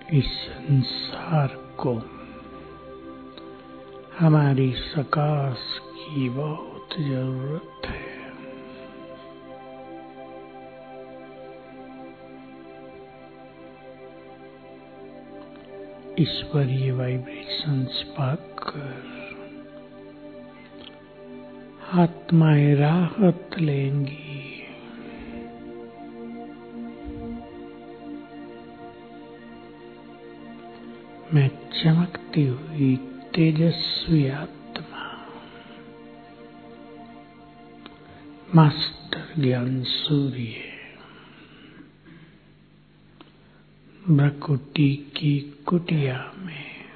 इस संसार को हमारी सकाश की बहुत जरूरत है। ईश्वरीय वाइब्रेशंस पाकर आत्माएं राहत लेंगी। मैं चमकती हुई तेजस्वी आत्मा मास्टर ज्ञान सूर्य भ्रकुटी की कुटिया में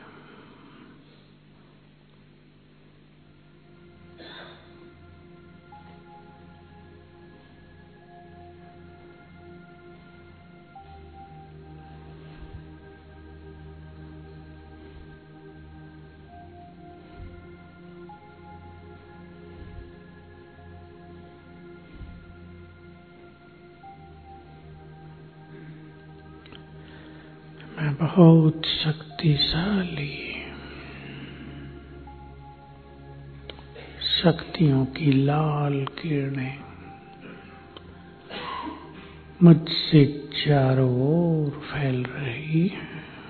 मैं बहुत शक्तिशाली शक्तियों की लाल किरणें मुझसे चारों ओर फैल रही है।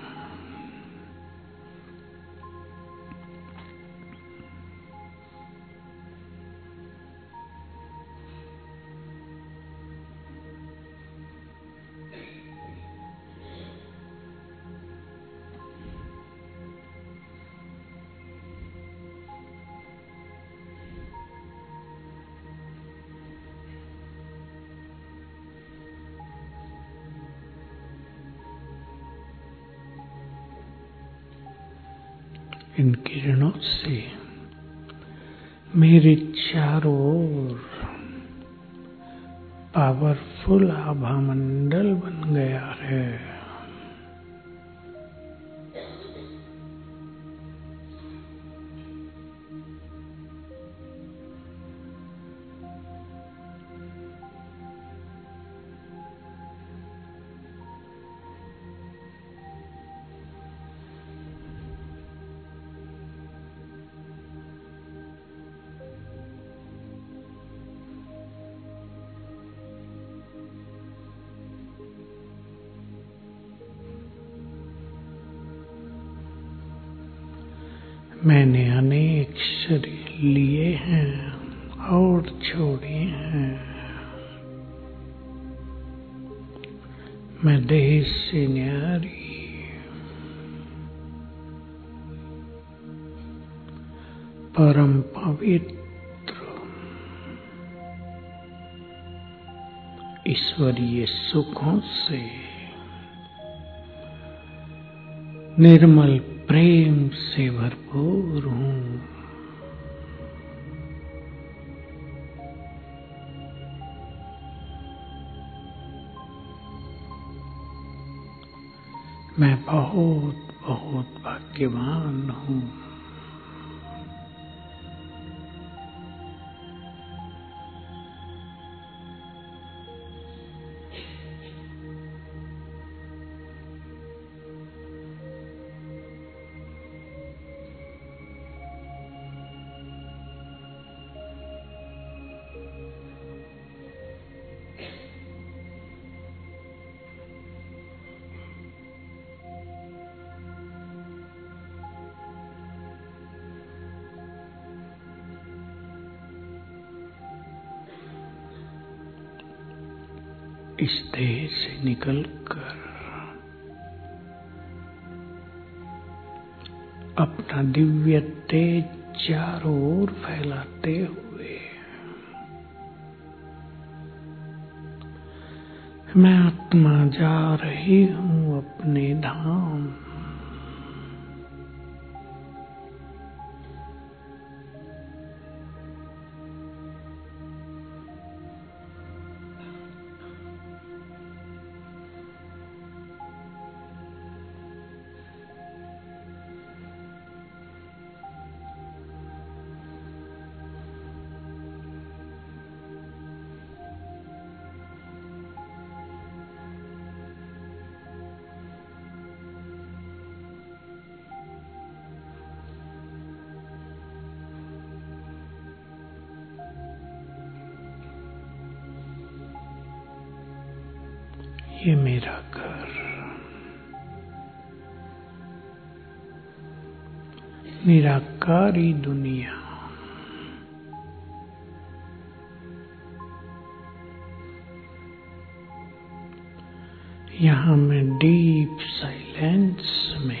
इन किरणों से मेरे चारों ओर पावरफुल आभा मंडल बन गया है। मैंने अनेक शरीर लिए हैं और छोड़े हैं। मैं देह से न्यारी परम पवित्र ईश्वरीय सुखों से निर्मल प्रेम से भरपूर हूँ। मैं बहुत बहुत भाग्यवान हूँ। इस देह से निकलकर अपना दिव्य तेज चारों ओर फैलाते हुए मैं आत्मा जा रही हूँ अपने धाम। ये मेरा घर, निराकारी दुनिया। यहाँ मैं डीप साइलेंस में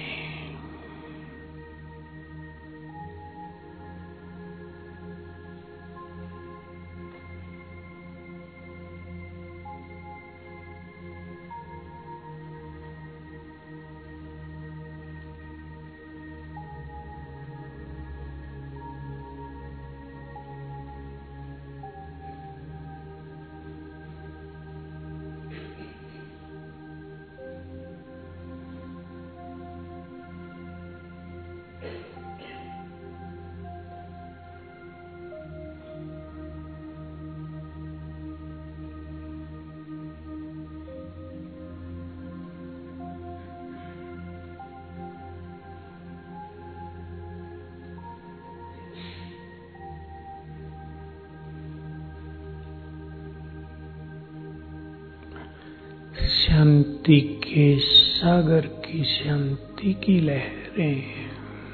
शांति के सागर की शांति की लहरें,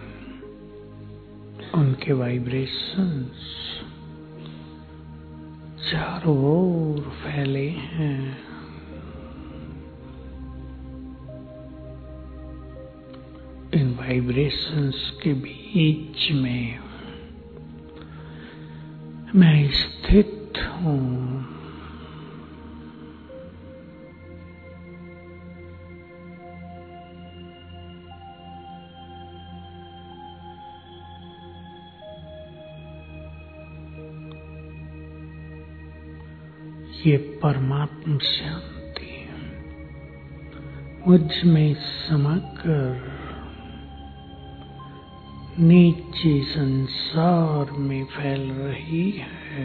उनके वाइब्रेशंस चारों ओर फैले हैं। इन वाइब्रेशंस के बीच में मैं स्थित हूँ। ये परमात्म शांति मुझ में समाकर नीचे संसार में फैल रही है।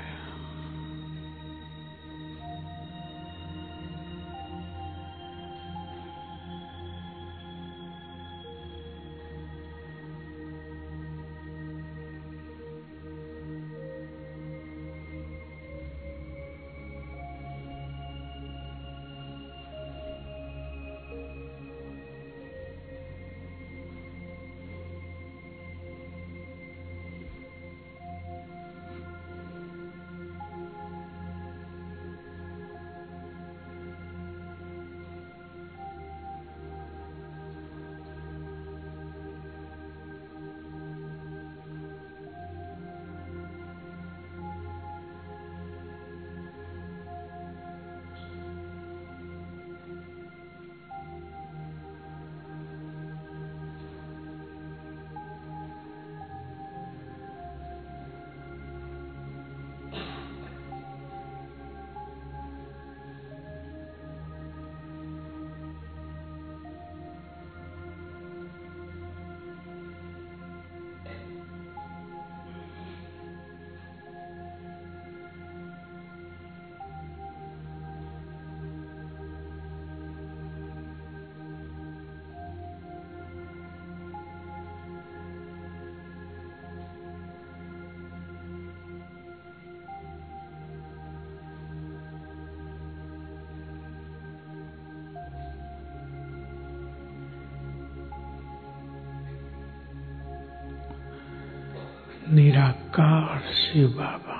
निराकार शिव बाबा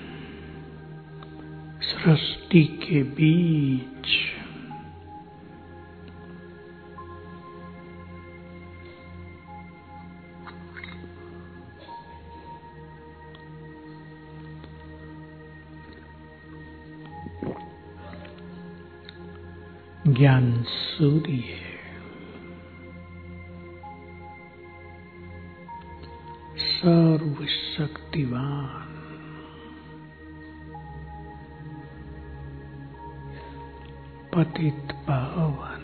सृष्टि के बीच ज्ञान सूर्य सर्वशक्तिवान पतित पावन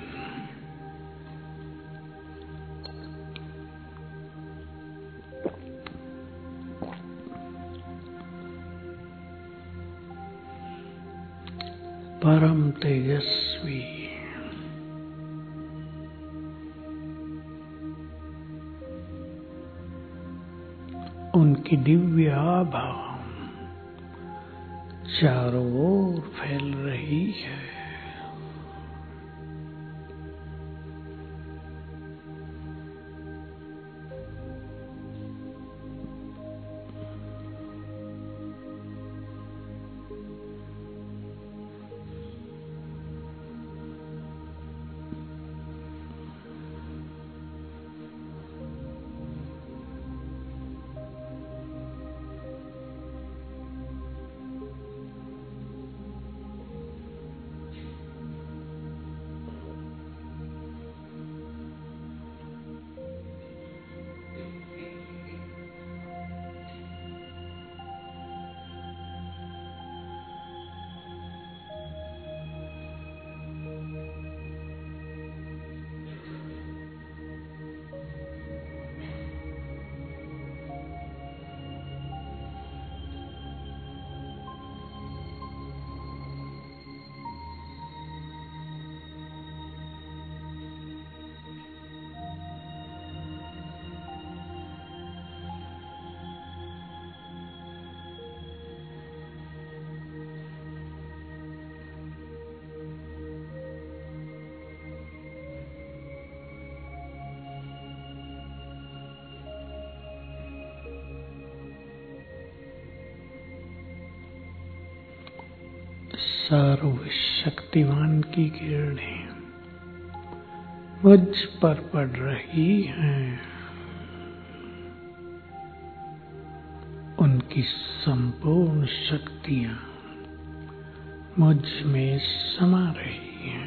परम तेजस्वी उनकी दिव्य आभा चारों ओर फैल रही है। सर्वशक्तिमान की किरणें मुझ पर पड़ रही हैं। उनकी संपूर्ण शक्तियां मुझ में समा रही हैं।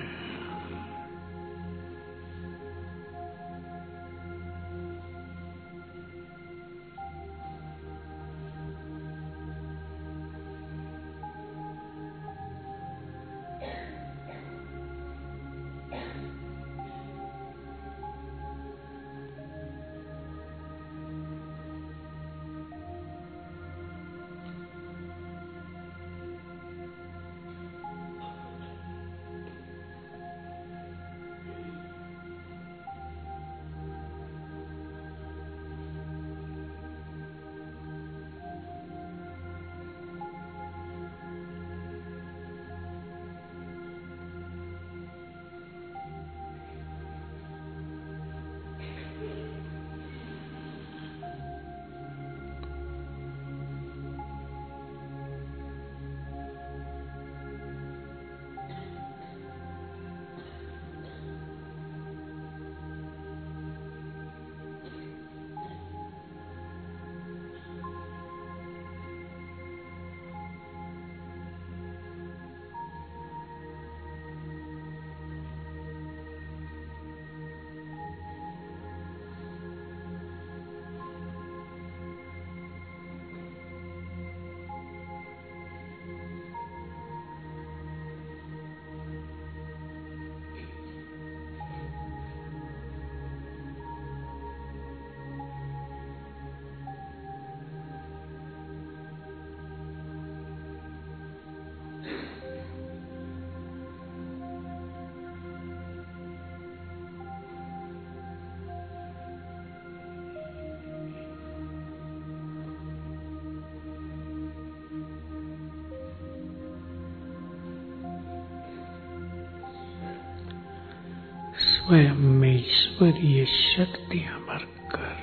स्वयं में ईश्वरीय शक्तियां भरकर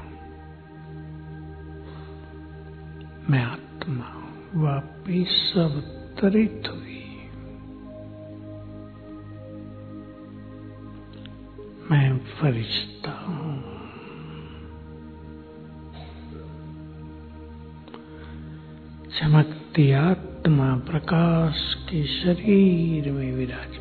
मैं आत्मा वापिस अवतरित हुई। मैं फरिश्ता हूँ। चमकती आत्मा प्रकाश के शरीर में विराजमान।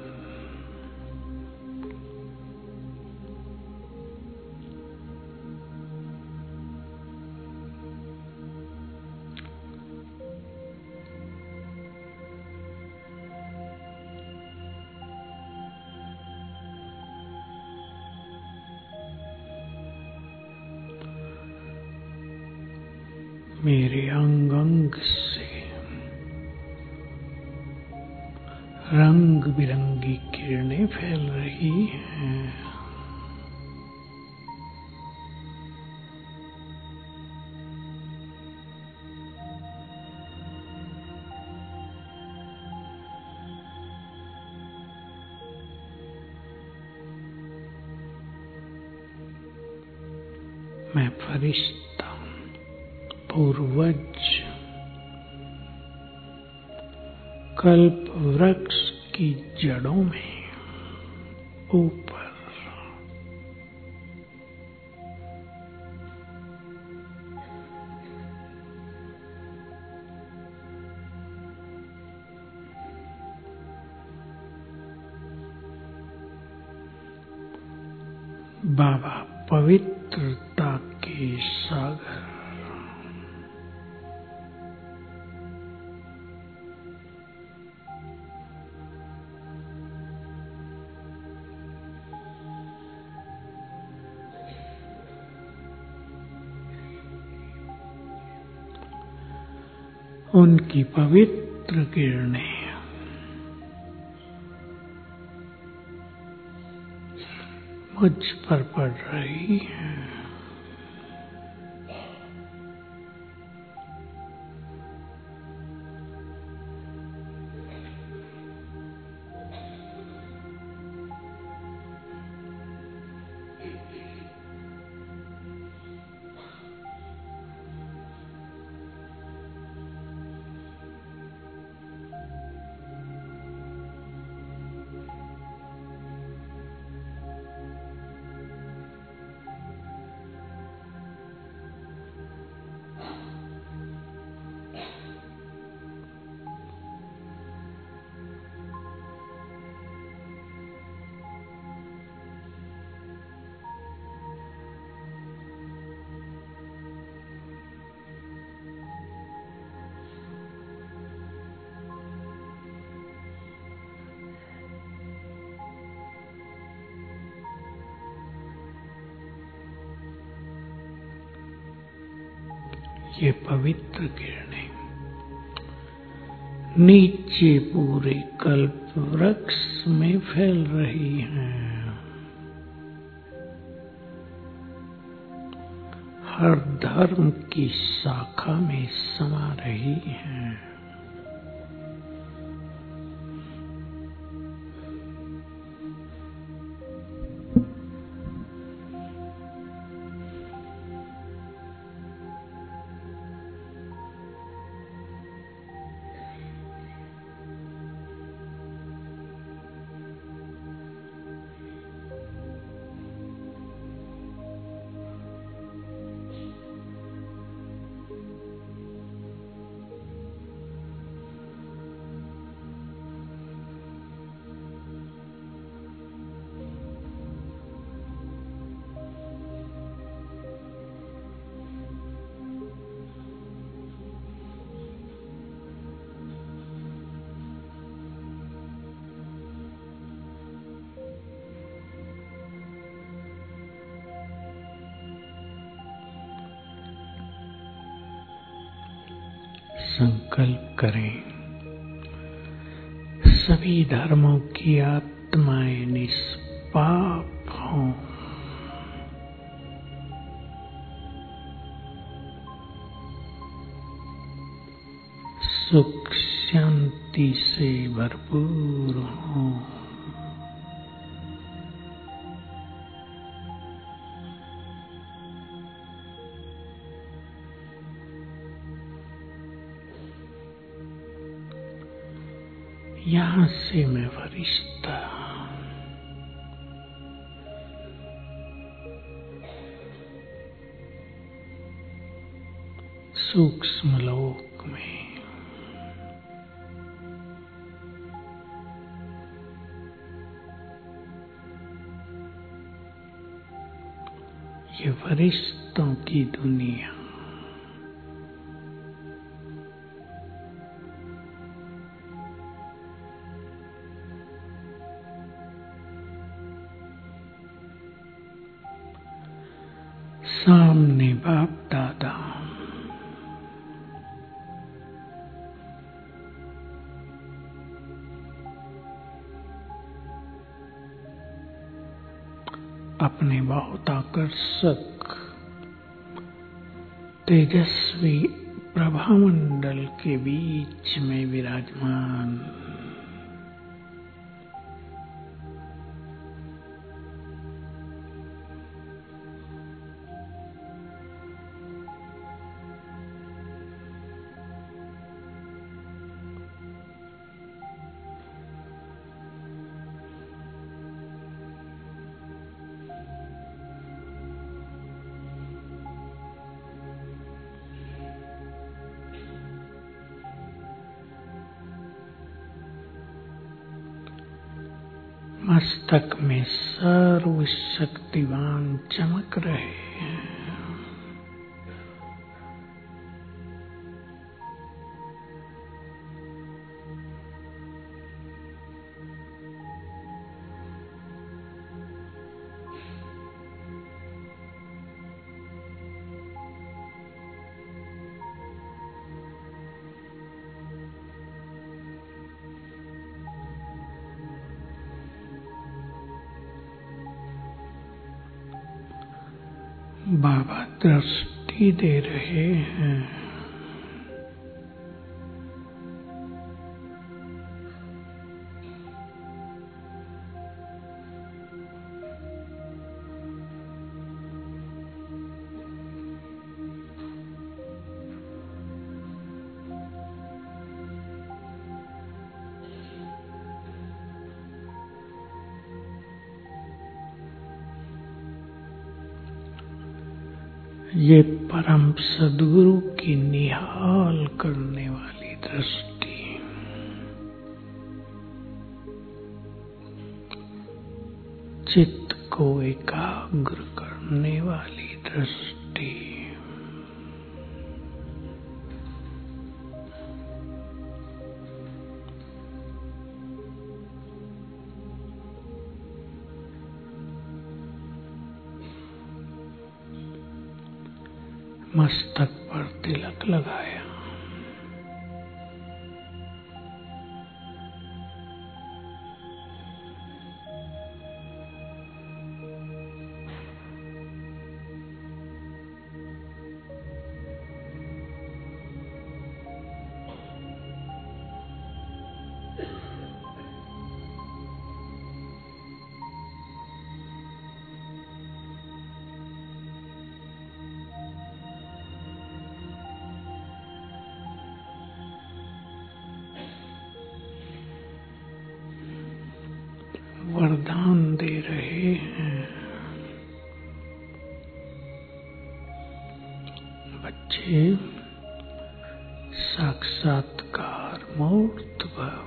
मेरे अंग अंग से रंग बिरंगी किरणें फैल रही हैं। मैं फरिश्ता पूर्वज कल्प वृक्ष की जड़ों में ऊपर बाबा पवित्रता के सागर उनकी पवित्र किरणें मुझ पर पड़ रही हैं। ये पवित्र किरणें नीचे पूरे कल्प वृक्ष में फैल रही हैं, हर धर्म की शाखा में समा रही हैं। संकल्प करें, सभी धर्मों की आत्माएं निष्पाप हों। सुख शांति से भरपूर हों। यहाँ से मैं फरिश्ता सूक्ष्म लोक में ये फरिश्तों की दुनिया सामने बाप दादा अपने बहुत आकर्षक तेजस्वी प्रभामंडल के बीच में विराजमान मस्तक में सर्वशक्तिवान चमक रहे हैं। बाबा दृष्टि दे रहे हैं। ये परम सद्गुरु की निहाल करने वाली दृष्टि, चित्त को एकाग्र करने वाली दृष्टि, मस्तक पर तिलक लगाया। वरदान दे रहे हैं। बच्चे साक्षात्कार मूर्त भव।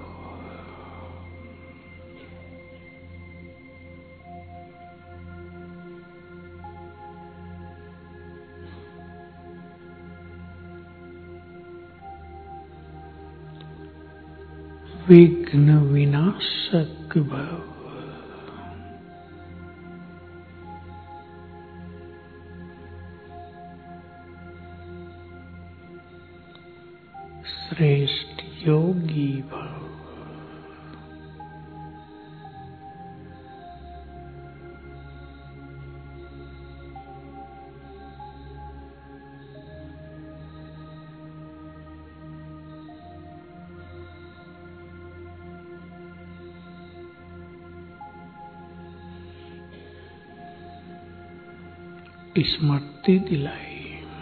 विघ्न विनाशक भव। श्रेष्ठ योगी भव। स्मृति दिलाई।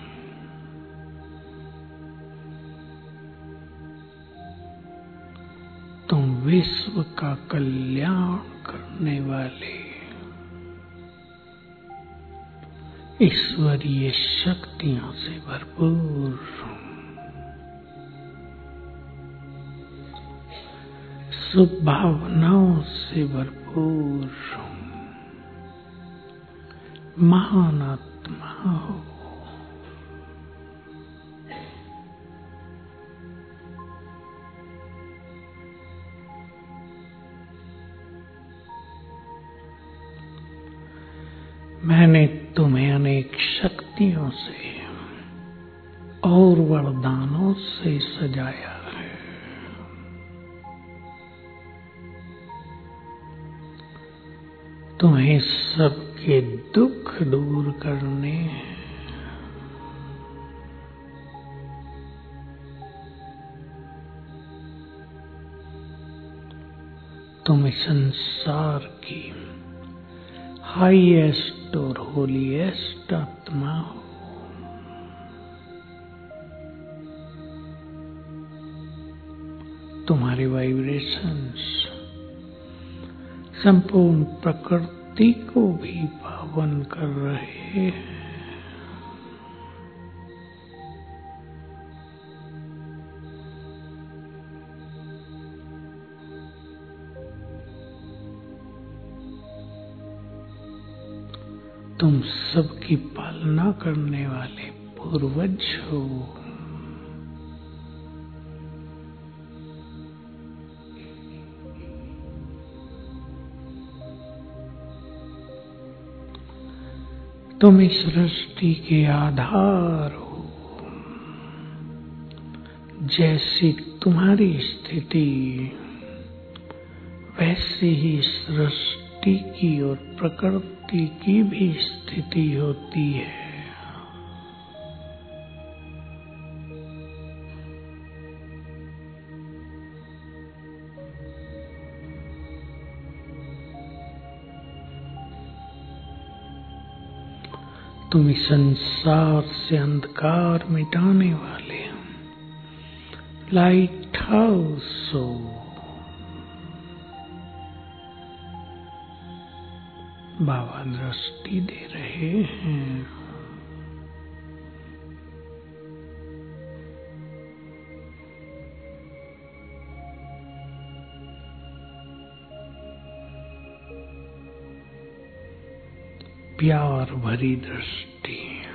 तुम विश्व का कल्याण करने वाले ईश्वरीय शक्तियों से भरपूर शुभ भावनाओं से भरपूर महान आत्मा हो। मैंने तुम्हें अनेक शक्तियों से और वरदानों से सजाया है। तुम्हें सबके दुख दूर करने हैं। तुम इस संसार की हाईएस्ट और होलीएस्ट आत्मा हो। तुम्हारे वाइब्रेशंस संपूर्ण प्रकृति को भी पावन कर रहे हैं। तुम सबकी पालना करने वाले पूर्वज हो। तुम इस सृष्टि के आधार हो। जैसी तुम्हारी स्थिति वैसी ही सृष्टि की और प्रकृति की भी स्थिति होती है। तुम इस संसार से अंधकार मिटाने वाले लाइट हाउस हो। बाबा दृष्टि दे रहे हैं। प्यार भरी दृष्टि।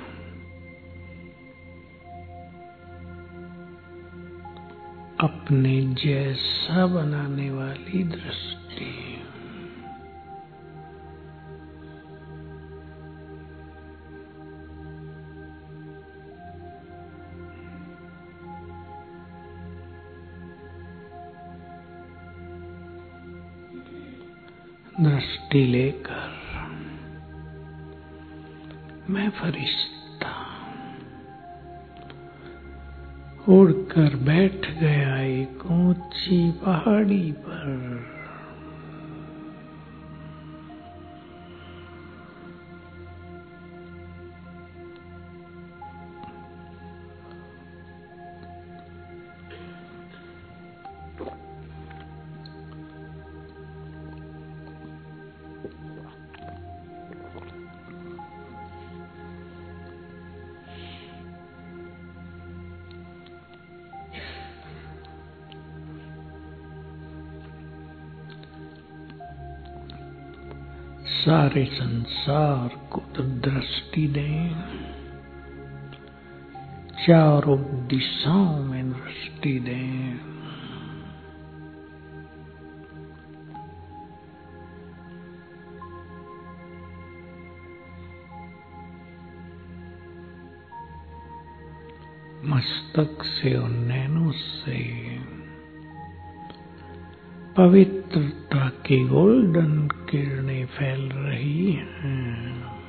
अपने जैसा बनाने वाली दृष्टि। दृष्टि लेकर मैं फरिश्ता उड़कर बैठ गया एक ऊंची पहाड़ी पर। सारे संसार को तो दृष्टि दें, चारों दिशाओं में दृष्टि दें। मस्तक से और नैनों से पवित्रता की गोल्डन किरणें फैल रही हैं।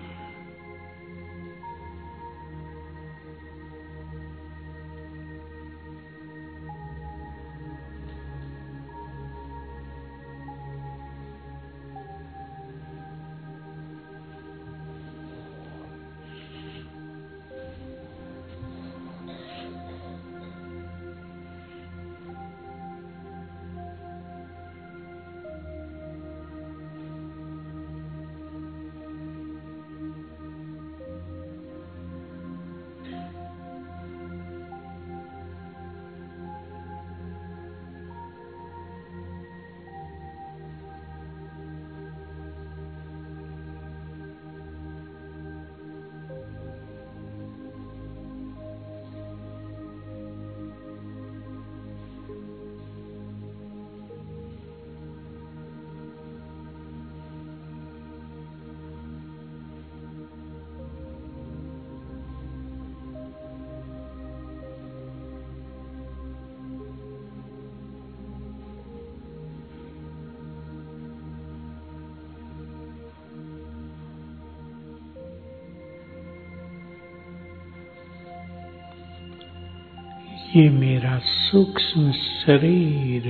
ये मेरा सूक्ष्म शरीर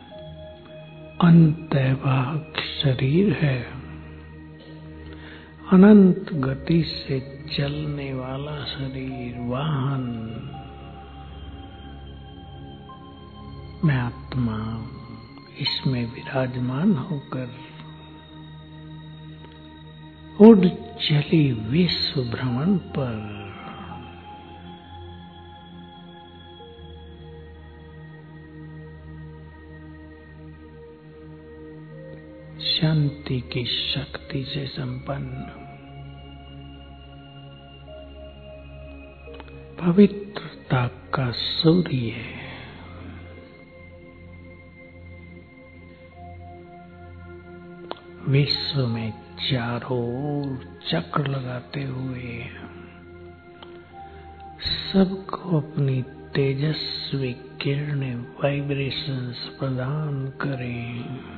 अंतर्वाहक शरीर है, अनंत गति से चलने वाला शरीर, वाहन। मैं आत्मा इसमें विराजमान होकर उड़ चली विश्व भ्रमण पर शांति की शक्ति से संपन्न, पवित्रता का सूर्य विश्व में चारों ओर चक्र लगाते हुए सबको अपनी तेजस्वी किरणें, वाइब्रेशंस प्रदान करें।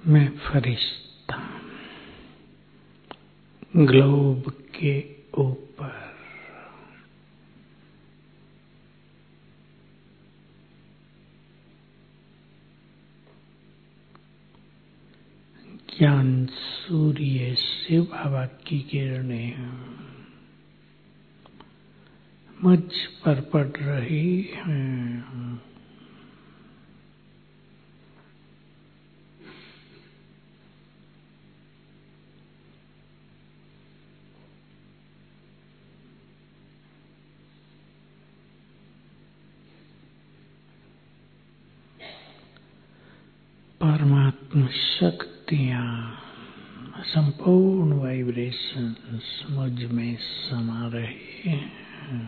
मैं फरिश्ता ग्लोब के ऊपर ज्ञान सूर्य शिव बाबा की किरणें मुझ पर पड़ रही हैं। परमात्मा शक्तियाँ संपूर्ण वाइब्रेशंस मुझ में समा रही हैं।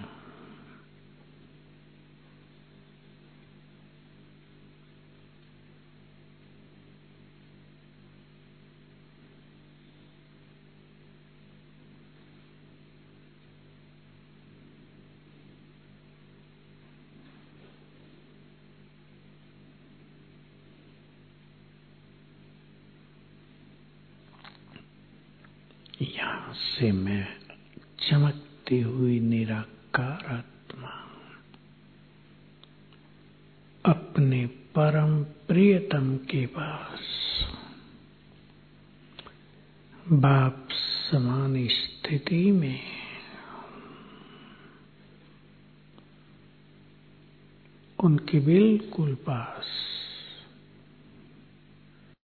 यहाँ से मैं चमकती हुई निराकार आत्मा अपने परम प्रियतम के पास बाप समान स्थिति में उनके बिल्कुल पास